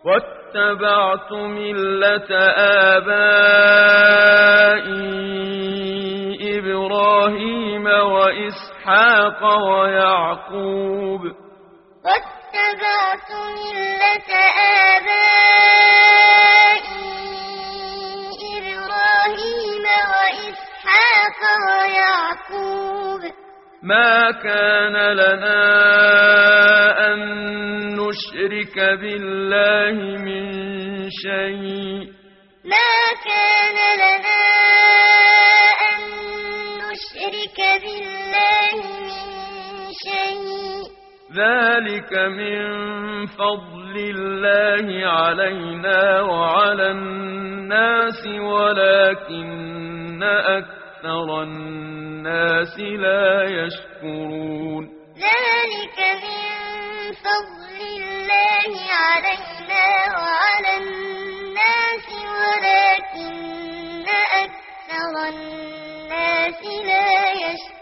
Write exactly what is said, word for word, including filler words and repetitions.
واتبعت ملة آبائي إبراهيم وإسحاق ويعقوب واتبعت ملة آبائي إبراهيم وإسحاق ويعقوب ما كان لنا أن نشرك بالله من شيء ما كان لنا أن نشرك بالله من شيء ذلك من فضل الله علينا وعلى الناس ولكن أكثر الناس لا يشكرون ذلك من فضل الله علينا وعلى الناس ولكن أكثر الناس لا يشكرون